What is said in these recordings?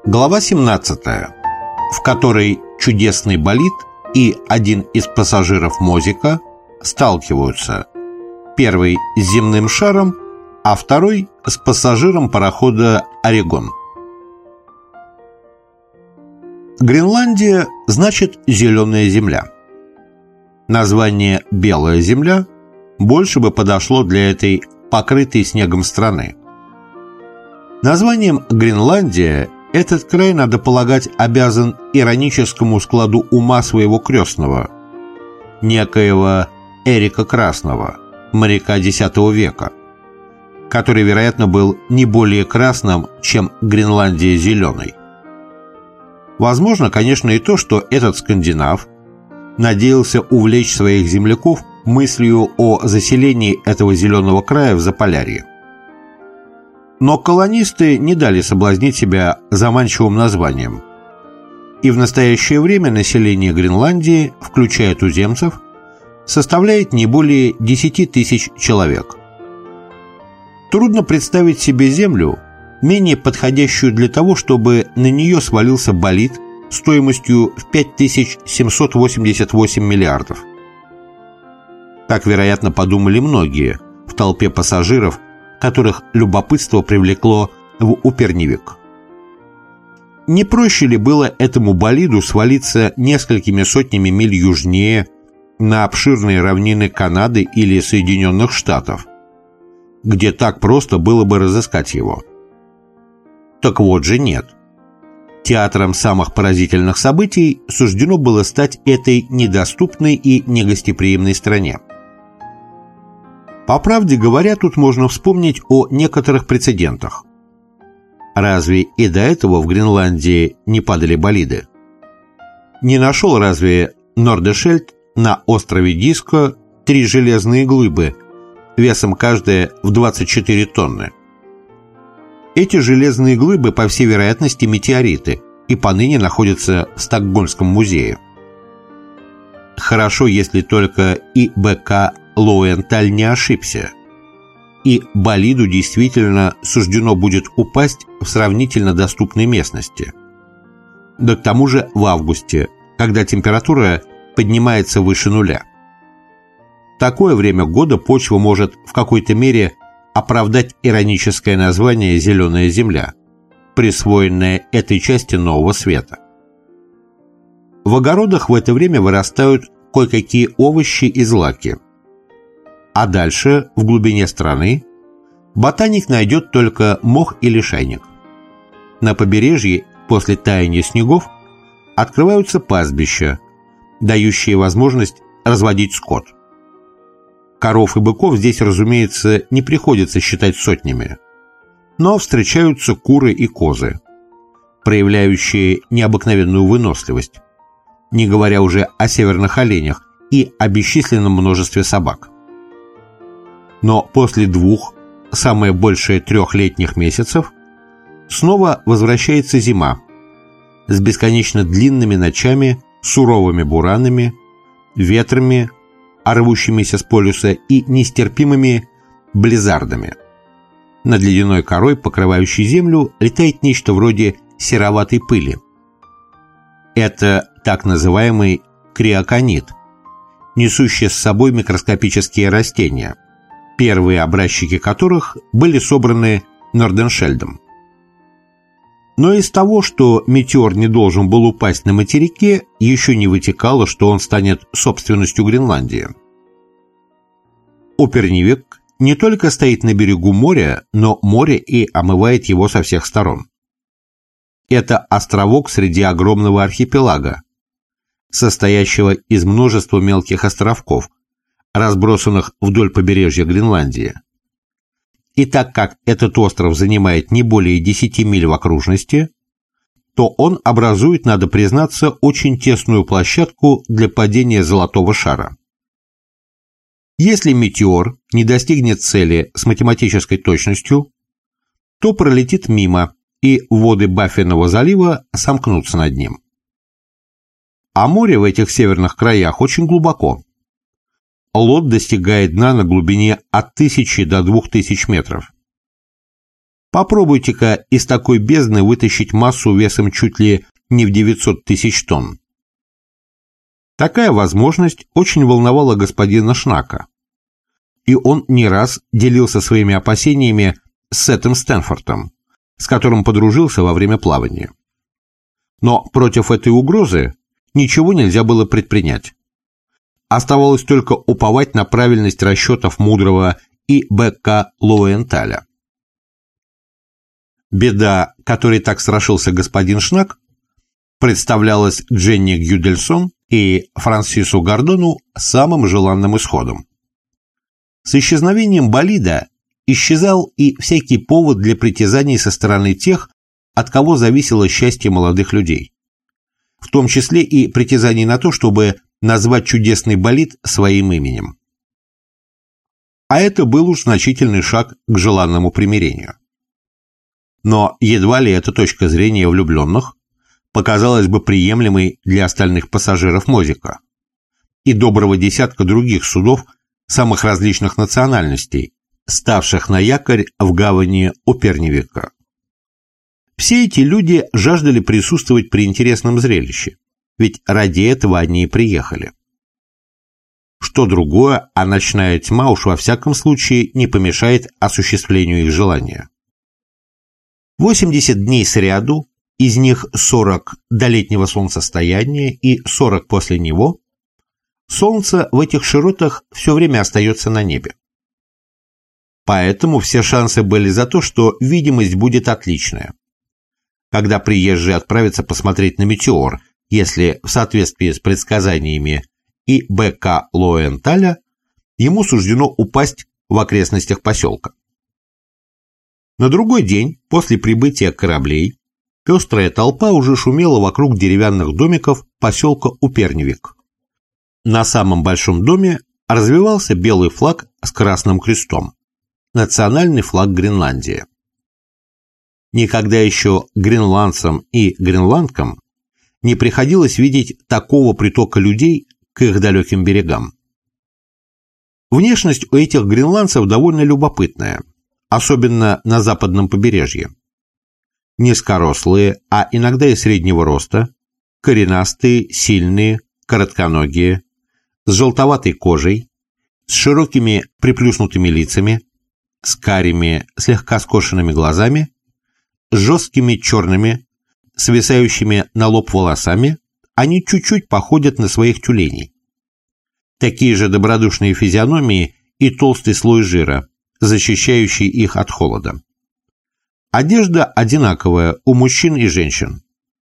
Глава 17, в которой чудесный болид и один из пассажиров Мозика сталкиваются, первый с земным шаром, а второй с пассажиром парохода «Орегон». Гренландия значит «зеленая земля». Название «белая земля» больше бы подошло для этой покрытой снегом страны. Названием «Гренландия» этот край, надо полагать, обязан ироническому складу ума своего крестного, некоего Эрика Красного, моряка X века, который, вероятно, был не более красным, чем Гренландия зеленой. Возможно, конечно, и то, что этот скандинав надеялся увлечь своих земляков мыслью о заселении этого зеленого края в Заполярье. Но колонисты не дали соблазнить себя заманчивым названием. И в настоящее время население Гренландии, включая туземцев, составляет не более 10 тысяч человек. Трудно представить себе землю, менее подходящую для того, чтобы на нее свалился болид стоимостью в 5788 миллиардов. Так, вероятно, подумали многие в толпе пассажиров, которых любопытство привлекло в Упернивик. Не проще ли было этому болиду свалиться несколькими сотнями миль южнее на обширные равнины Канады или Соединенных Штатов, где так просто было бы разыскать его? Так вот же нет. Театром самых поразительных событий суждено было стать этой недоступной и негостеприимной стране. По правде говоря, тут можно вспомнить о некоторых прецедентах. Разве и до этого в Гренландии не падали болиды? Не нашел разве Нордешельд на острове Диско 3 железные глыбы, весом каждая в 24 тонны? Эти железные глыбы, по всей вероятности, метеориты, и поныне находятся в Стокгольмском музее. Хорошо, если только и БК Лоуэнталь не ошибся, и болиду действительно суждено будет упасть в сравнительно доступной местности. Да к тому же в августе, когда температура поднимается выше нуля. В такое время года почва может в какой-то мере оправдать ироническое название «зеленая земля», присвоенное этой части Нового Света. В огородах в это время вырастают кое-какие овощи и злаки. А дальше, в глубине страны, ботаник найдет только мох и лишайник. На побережье, после таяния снегов, открываются пастбища, дающие возможность разводить скот. Коров и быков здесь, разумеется, не приходится считать сотнями, но встречаются куры и козы, проявляющие необыкновенную выносливость, не говоря уже о северных оленях и о бесчисленном множестве собак. Но после 2, самое большее 3 летних месяцев, снова возвращается зима с бесконечно длинными ночами, суровыми буранами, ветрами, рвущимися с полюса, и нестерпимыми близзардами. Над ледяной корой, покрывающей землю, летает нечто вроде сероватой пыли. Это так называемый криоконид, несущий с собой микроскопические растения, первые образчики которых были собраны Норденшельдом. Но из того, что метеор не должен был упасть на материке, еще не вытекало, что он станет собственностью Гренландии. Упернивик не только стоит на берегу моря, но море и омывает его со всех сторон. Это островок среди огромного архипелага, состоящего из множества мелких островков, разбросанных вдоль побережья Гренландии. И так как этот остров занимает не более 10 миль в окружности, то он образует, надо признаться, очень тесную площадку для падения золотого шара. Если метеор не достигнет цели с математической точностью, то пролетит мимо, и воды Баффинного залива сомкнутся над ним. А море в этих северных краях очень глубоко. Лод достигает дна на глубине от 1000 до 2000 метров. Попробуйте-ка из такой бездны вытащить массу весом чуть ли не в 900 тысяч тонн. Такая возможность очень волновала господина Шнака, и он не раз делился своими опасениями с Сетом Стэнфортом, с которым подружился во время плавания. Но против этой угрозы ничего нельзя было предпринять. Оставалось только уповать на правильность расчетов мудрого И. Б.К. Лоуэнталя. Беда, которой так страшился господин Шнак, представлялась Дженни Гюдельсон и Франсису Гордону самым желанным исходом. С исчезновением болида исчезал и всякий повод для притязаний со стороны тех, от кого зависело счастье молодых людей, в том числе и притязаний на то, чтобы назвать чудесный болид своим именем. А это был уж значительный шаг к желанному примирению. Но едва ли эта точка зрения влюбленных показалась бы приемлемой для остальных пассажиров Мозика и доброго десятка других судов самых различных национальностей, ставших на якорь в гавани Упернивика. Все эти люди жаждали присутствовать при интересном зрелище, ведь ради этого они и приехали. Что другое, а ночная тьма уж во всяком случае не помешает осуществлению их желания. 80 дней сряду, из них 40 до летнего солнцестояния и 40 после него, солнце в этих широтах все время остается на небе. Поэтому все шансы были за то, что видимость будет отличная. Когда приезжие отправятся посмотреть на метеор, если в соответствии с предсказаниями И. Б.К. Лоуэнталя ему суждено упасть в окрестностях поселка. На другой день, после прибытия кораблей, пестрая толпа уже шумела вокруг деревянных домиков поселка Упернивик. На самом большом доме развевался белый флаг с красным крестом, национальный флаг Гренландии. Никогда еще гренландцам и гренландкам не приходилось видеть такого притока людей к их далеким берегам. Внешность у этих гренландцев довольно любопытная, особенно на западном побережье. Низкорослые, а иногда и среднего роста, коренастые, сильные, коротконогие, с желтоватой кожей, с широкими приплюснутыми лицами, с карими, слегка скошенными глазами, с жесткими черными, свисающими на лоб волосами, они чуть-чуть походят на своих тюленей. Такие же добродушные физиономии и толстый слой жира, защищающий их от холода. Одежда одинаковая у мужчин и женщин.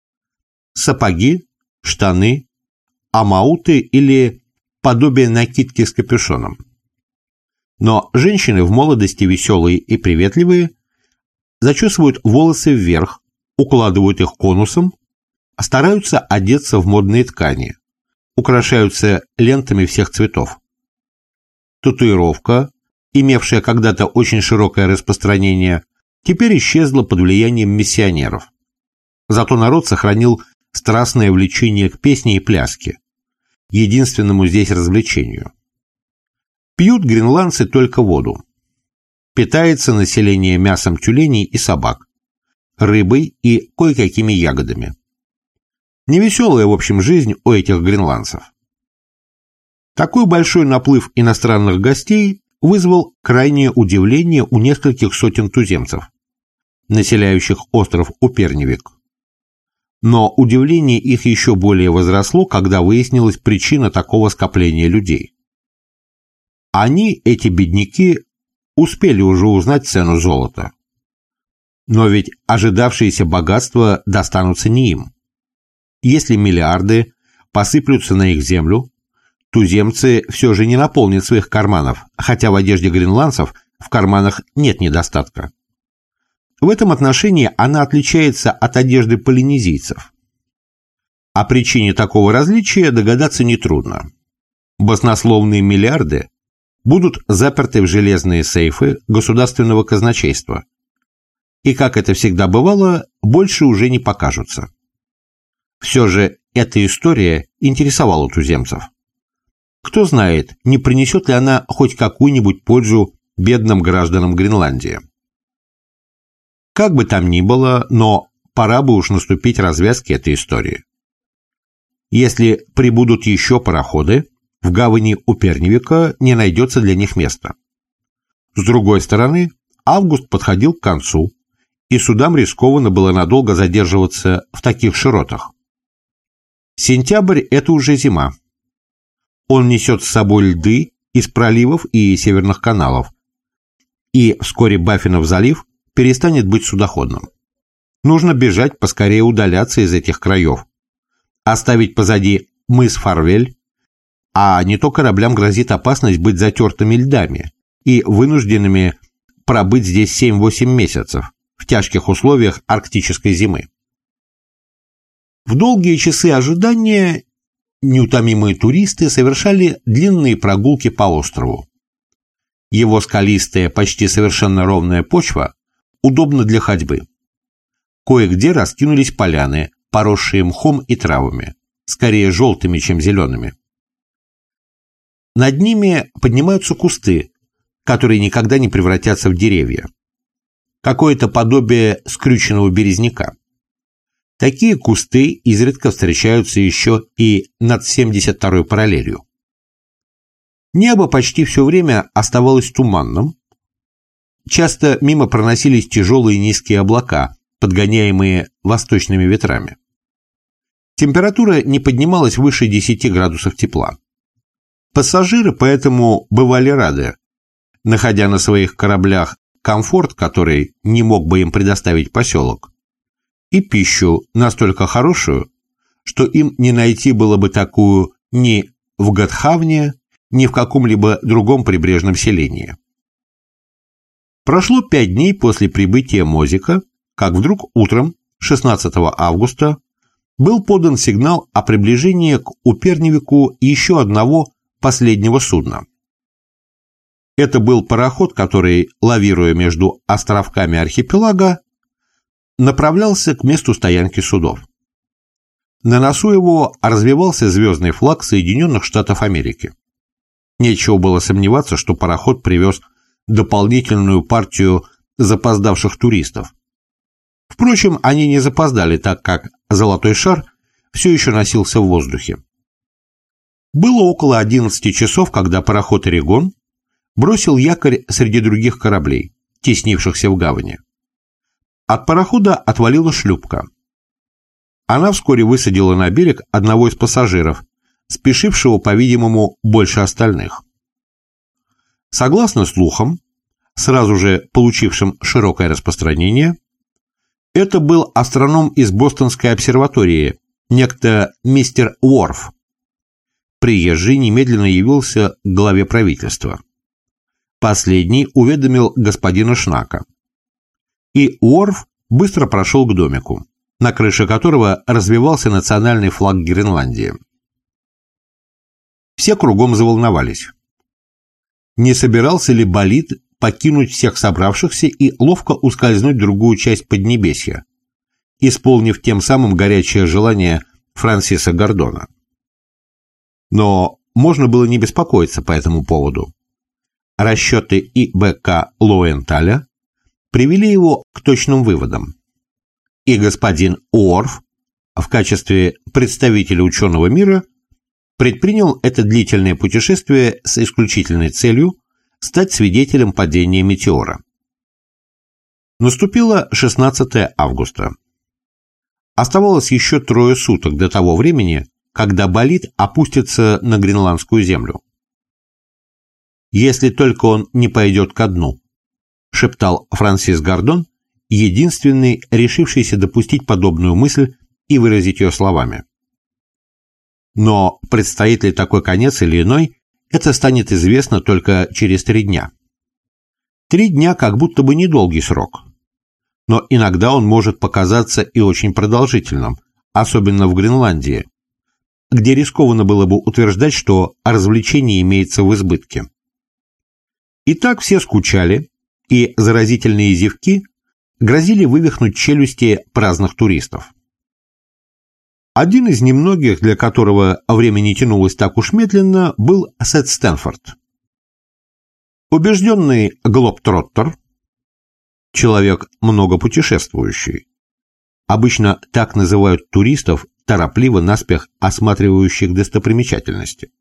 Сапоги, штаны, амауты или подобие накидки с капюшоном. Но женщины в молодости веселые и приветливые зачесывают волосы вверх, укладывают их конусом, стараются одеться в модные ткани, украшаются лентами всех цветов. Татуировка, имевшая когда-то очень широкое распространение, теперь исчезла под влиянием миссионеров. Зато народ сохранил страстное влечение к песне и пляске, единственному здесь развлечению. Пьют гренландцы только воду. Питается население мясом тюленей и собак, рыбой и кое-какими ягодами. Невеселая, в общем, жизнь у этих гренландцев. Такой большой наплыв иностранных гостей вызвал крайнее удивление у нескольких сотен туземцев, населяющих остров Упернивик. Но удивление их еще более возросло, когда выяснилась причина такого скопления людей. Они, эти бедняки, успели уже узнать цену золота. Но ведь ожидавшиеся богатства достанутся не им. Если миллиарды посыплются на их землю, туземцы все же не наполнят своих карманов, хотя в одежде гренландцев в карманах нет недостатка. В этом отношении она отличается от одежды полинезийцев. О причине такого различия догадаться нетрудно. Баснословные миллиарды будут заперты в железные сейфы государственного казначейства. И, как это всегда бывало, больше уже не покажутся. Все же эта история интересовала туземцев. Кто знает, не принесет ли она хоть какую-нибудь пользу бедным гражданам Гренландии. Как бы там ни было, но пора бы уж наступить развязке этой истории. Если прибудут еще пароходы, в гавани Уперневика не найдется для них места. С другой стороны, август подходил к концу, и судам рискованно было надолго задерживаться в таких широтах. Сентябрь – это уже зима. Он несет с собой льды из проливов и северных каналов, и вскоре Баффинов залив перестанет быть судоходным. Нужно бежать, поскорее удаляться из этих краев, оставить позади мыс Фарвель, а не то кораблям грозит опасность быть затертыми льдами и вынужденными пробыть здесь 7-8 месяцев в тяжких условиях арктической зимы. В долгие часы ожидания неутомимые туристы совершали длинные прогулки по острову. Его скалистая, почти совершенно ровная почва удобна для ходьбы. Кое-где раскинулись поляны, поросшие мхом и травами, скорее желтыми, чем зелеными. Над ними поднимаются кусты, которые никогда не превратятся в деревья. Какое-то подобие скрюченного березняка. Такие кусты изредка встречаются еще и над 72-й параллелью. Небо почти все время оставалось туманным. Часто мимо проносились тяжелые низкие облака, подгоняемые восточными ветрами. Температура не поднималась выше 10 градусов тепла. Пассажиры поэтому бывали рады, находя на своих кораблях комфорт, который не мог бы им предоставить поселок, и пищу настолько хорошую, что им не найти было бы такую ни в Готхавне, ни в каком-либо другом прибрежном селении. Прошло 5 дней после прибытия Мозика, как вдруг утром 16 августа был подан сигнал о приближении к Уперневику еще одного последнего судна. Это был пароход, который, лавируя между островками архипелага, направлялся к месту стоянки судов. На носу его развевался звездный флаг Соединенных Штатов Америки. Нечего было сомневаться, что пароход привез дополнительную партию запоздавших туристов. Впрочем, они не запоздали, так как золотой шар все еще носился в воздухе. Было около 11 часов, когда пароход «Орегон» бросил якорь среди других кораблей, теснившихся в гавани. От парохода отвалила шлюпка. Она вскоре высадила на берег одного из пассажиров, спешившего, по-видимому, больше остальных. Согласно слухам, сразу же получившим широкое распространение, это был астроном из Бостонской обсерватории, некто мистер Уорф. Приезжий немедленно явился к главе правительства. Последний уведомил господина Шнака. И Уорф быстро прошел к домику, на крыше которого развевался национальный флаг Гренландии. Все кругом заволновались. Не собирался ли болид покинуть всех собравшихся и ловко ускользнуть в другую часть Поднебесья, исполнив тем самым горячее желание Франсиса Гордона? Но можно было не беспокоиться по этому поводу. Расчеты И.Б.К. Лоенталя привели его к точным выводам. И господин Уорф в качестве представителя ученого мира предпринял это длительное путешествие с исключительной целью стать свидетелем падения метеора. Наступило 16 августа. Оставалось еще 3 суток до того времени, когда болид опустится на гренландскую землю. «Если только он не пойдет ко дну», — шептал Франсис Гордон, единственный, решившийся допустить подобную мысль и выразить ее словами. Но предстоит ли такой конец или иной, это станет известно только через 3 дня. 3 дня как будто бы недолгий срок, но иногда он может показаться и очень продолжительным, особенно в Гренландии, где рискованно было бы утверждать, что развлечение имеется в избытке. Итак, все скучали, и заразительные зевки грозили вывихнуть челюсти праздных туристов. Один из немногих, для которого время не тянулось так уж медленно, был Сет Стэнфорд. Убежденный глобтроттер, человек много путешествующий. Обычно так называют туристов, торопливо наспех осматривающих достопримечательности.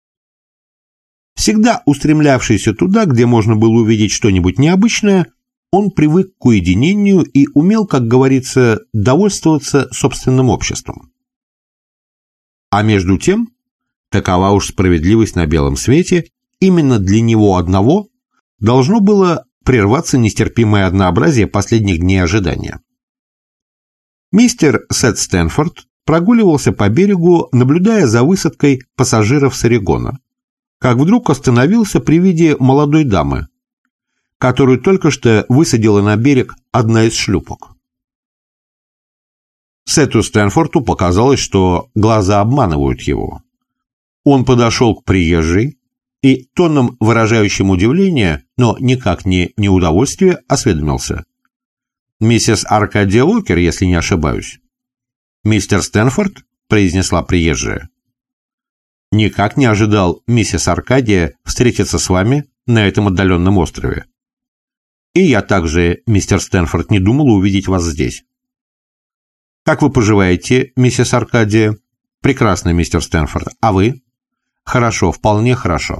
Всегда устремлявшийся туда, где можно было увидеть что-нибудь необычное, он привык к уединению и умел, как говорится, довольствоваться собственным обществом. А между тем, такова уж справедливость на белом свете, именно для него одного должно было прерваться нестерпимое однообразие последних дней ожидания. Мистер Сет Стэнфорд прогуливался по берегу, наблюдая за высадкой пассажиров с Орегона, как вдруг остановился при виде молодой дамы, которую только что высадила на берег одна из шлюпок. Сету Стэнфорду показалось, что глаза обманывают его. Он подошел к приезжей и тоном, выражающим удивление, но никак не неудовольствие, осведомился: «Миссис Аркадия Уокер, если не ошибаюсь». «Мистер Стэнфорд?» – произнесла приезжая. «Никак не ожидал, миссис Аркадия, встретиться с вами на этом отдаленном острове. И я также, мистер Стэнфорд, не думал увидеть вас здесь». «Как вы поживаете, миссис Аркадия?» «Прекрасно, мистер Стэнфорд. А вы?» «Хорошо, вполне хорошо».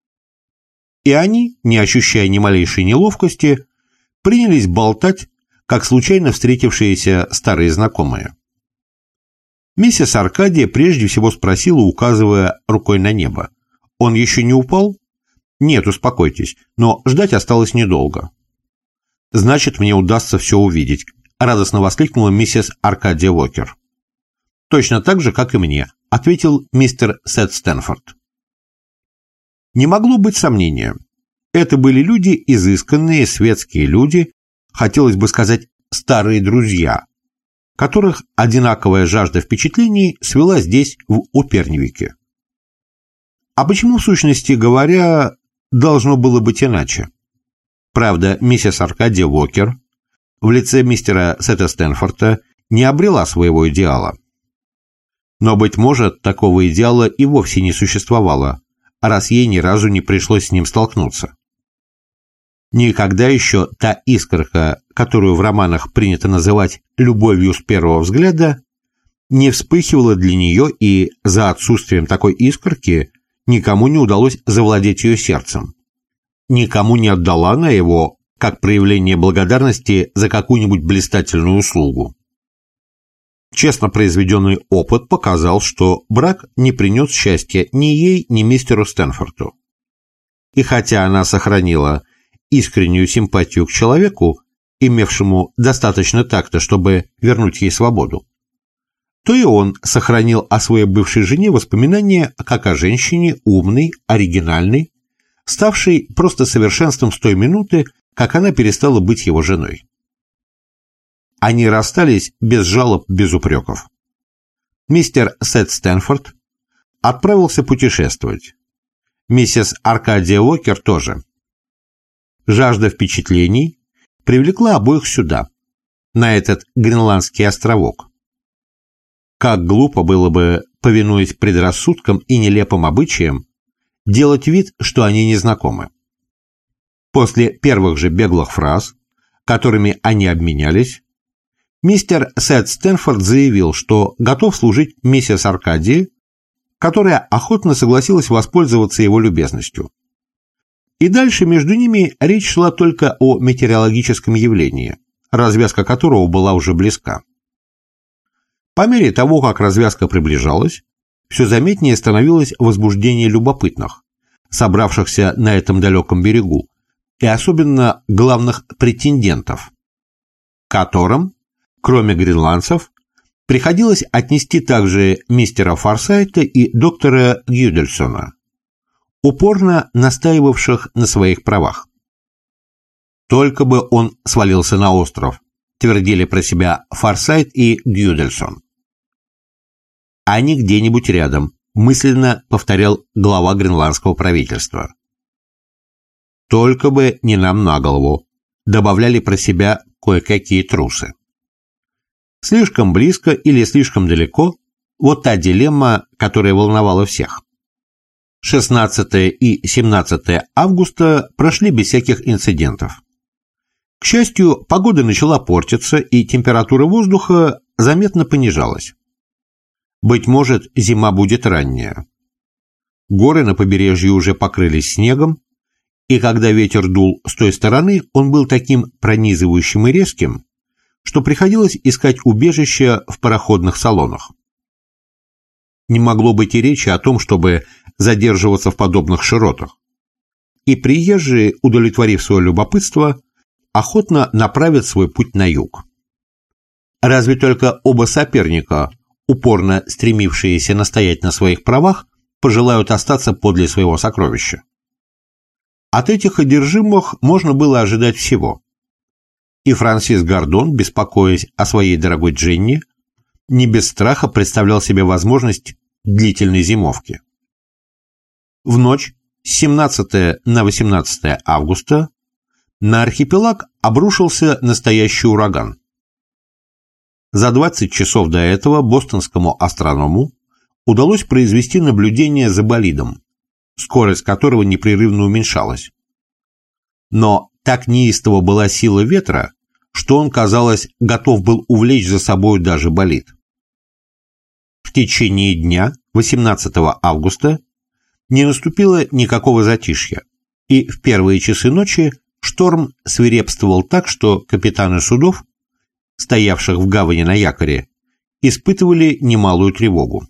И они, не ощущая ни малейшей неловкости, принялись болтать, как случайно встретившиеся старые знакомые. Миссис Аркадия прежде всего спросила, указывая рукой на небо: «Он еще не упал?» «Нет, успокойтесь, но ждать осталось недолго». «Значит, мне удастся все увидеть», — радостно воскликнула миссис Аркадия Уокер. «Точно так же, как и мне», — ответил мистер Сет Стэнфорд. Не могло быть сомнения. Это были люди изысканные, светские люди, хотелось бы сказать, старые друзья, которых одинаковая жажда впечатлений свела здесь, в Упернвике. А почему, в сущности говоря, должно было быть иначе? Правда, миссис Аркадия Уокер в лице мистера Сета Стэнфорда не обрела своего идеала. Но, быть может, такого идеала и вовсе не существовало, раз ей ни разу не пришлось с ним столкнуться. Никогда еще та искорка, которую в романах принято называть любовью с первого взгляда, не вспыхивала для нее, и за отсутствием такой искорки никому не удалось завладеть ее сердцем. Никому не отдала она его, как проявление благодарности за какую-нибудь блистательную услугу. Честно произведенный опыт показал, что брак не принес счастья ни ей, ни мистеру Стэнфорду. И хотя она сохранила искреннюю симпатию к человеку, имевшему достаточно такта, чтобы вернуть ей свободу, то и он сохранил о своей бывшей жене воспоминания как о женщине умной, оригинальной, ставшей просто совершенством с той минуты, как она перестала быть его женой. Они расстались без жалоб, без упреков. Мистер Сет Стэнфорд отправился путешествовать. Миссис Аркадия Уокер тоже. Жажда впечатлений привлекла обоих сюда, на этот гренландский островок. Как глупо было бы, повинуясь предрассудкам и нелепым обычаям, делать вид, что они не знакомы. После первых же беглых фраз, которыми они обменялись, мистер Сет Стэнфорд заявил, что готов служить миссис Аркадии, которая охотно согласилась воспользоваться его любезностью. И дальше между ними речь шла только о метеорологическом явлении, развязка которого была уже близка. По мере того, как развязка приближалась, все заметнее становилось возбуждение любопытных, собравшихся на этом далеком берегу, и особенно главных претендентов, которым, кроме гренландцев, приходилось отнести также мистера Форсайта и доктора Гюдельсона, упорно настаивавших на своих правах. «Только бы он свалился на остров», твердили про себя Форсайт и Гюдельсон. «А не где-нибудь рядом», мысленно повторял глава гренландского правительства. «Только бы не нам на голову», добавляли про себя кое-какие трусы. Слишком близко или слишком далеко – вот та дилемма, которая волновала всех. 16 и 17 августа прошли без всяких инцидентов. К счастью, погода начала портиться, и температура воздуха заметно понижалась. Быть может, зима будет ранняя. Горы на побережье уже покрылись снегом, и когда ветер дул с той стороны, он был таким пронизывающим и резким, что приходилось искать убежище в пароходных салонах. Не могло быть и речи о том, чтобы задерживаться в подобных широтах, и приезжие, удовлетворив свое любопытство, охотно направят свой путь на юг. Разве только оба соперника, упорно стремившиеся настоять на своих правах, пожелают остаться подле своего сокровища. От этих одержимых можно было ожидать всего. И Франсис Гордон, беспокоясь о своей дорогой Дженни, не без страха представлял себе возможность длительной зимовки. В ночь с 17 на 18 августа на архипелаг обрушился настоящий ураган. За 20 часов до этого бостонскому астроному удалось произвести наблюдение за болидом, скорость которого непрерывно уменьшалась. Но так неистово была сила ветра, что он, казалось, готов был увлечь за собой даже болид. В течение дня, 18 августа, не наступило никакого затишья, и в первые часы ночи шторм свирепствовал так, что капитаны судов, стоявших в гавани на якоре, испытывали немалую тревогу.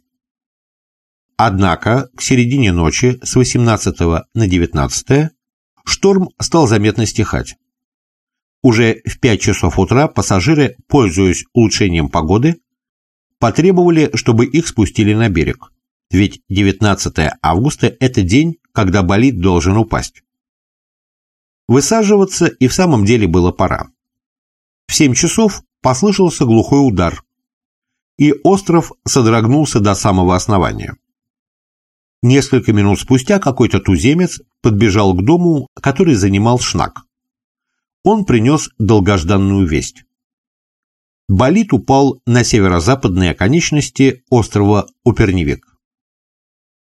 Однако к середине ночи с 18 на 19 шторм стал заметно стихать. Уже в 5 часов утра пассажиры, пользуясь улучшением погоды, потребовали, чтобы их спустили на берег, ведь 19 августа – это день, когда болид должен упасть. Высаживаться и в самом деле было пора. В 7 часов послышался глухой удар, и остров содрогнулся до самого основания. Несколько минут спустя какой-то туземец подбежал к дому, который занимал Шнак. Он принес долгожданную весть. Болид упал на северо-западные оконечности острова Упернивик.